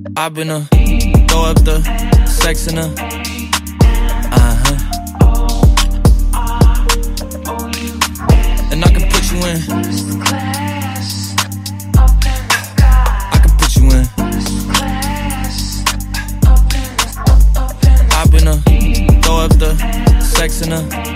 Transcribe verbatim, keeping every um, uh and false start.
I've been a throw up the sex in her. Uh-huh. And I can put you in. I can put you in. I've been a throw up the sex in her.